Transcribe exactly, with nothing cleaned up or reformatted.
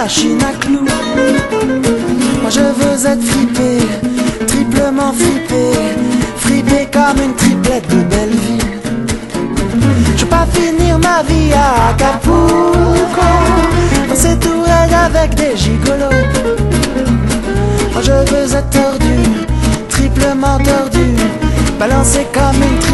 machine à clous. Moi je veux être fripé, triplement fripé, fripé comme une triplette de belle vie. Je veux pas finir ma vie à Acapulco, danser tout raide avec des gigolos. Moi je veux être tordu, triplement tordu, balancé comme une triplette